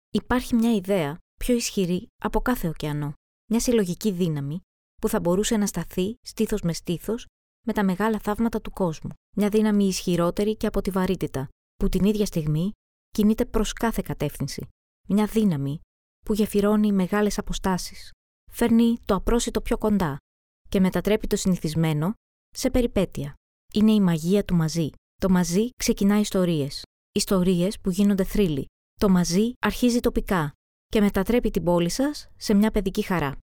Υπάρχει μια ιδέα πιο ισχυρή από κάθε ωκεανό. Μια συλλογική δύναμη που θα μπορούσε να σταθεί στήθος με στήθος με τα μεγάλα θαύματα του κόσμου. Μια δύναμη ισχυρότερη και από τη βαρύτητα, που την ίδια στιγμή κινείται προς κάθε κατεύθυνση. Μια δύναμη που γεφυρώνει μεγάλες αποστάσεις. Φέρνει το απρόσιτο πιο κοντά και μετατρέπει το συνηθισμένο σε περιπέτεια. Είναι η μαγεία του μαζί. Το μαζί ξεκινά ιστορίες. Ιστορίες που γίνονται θρύλοι. Το μαζί αρχίζει τοπικά και μετατρέπει την πόλη σας σε μια παιδική χαρά.